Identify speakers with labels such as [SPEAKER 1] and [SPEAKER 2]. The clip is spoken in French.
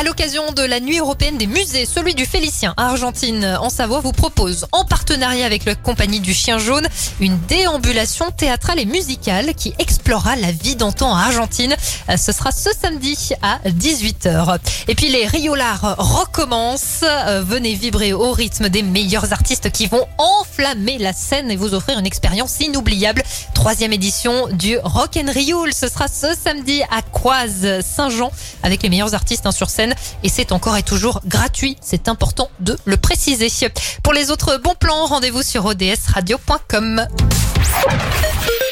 [SPEAKER 1] l'occasion de la nuit européenne des musées, celui du Félicien à Argentine en Savoie vous propose, en partenariat avec la compagnie du Chien Jaune, une déambulation théâtrale et musicale qui explorera la vie d'antan à Argentine. Ce sera ce samedi à 18h. Et puis les Riolars recommencent. Venez vibrer au rythme des meilleurs artistes qui vont enflammer la scène et vous offrir une expérience inoubliable. 3e édition du Rock and Rioul. Ce sera ce samedi à Coise, Saint-Jean, avec les meilleurs artistes sur scène. Et c'est encore et toujours gratuit. C'est important de le préciser. Pour les autres bons plans, rendez-vous sur odsradio.com.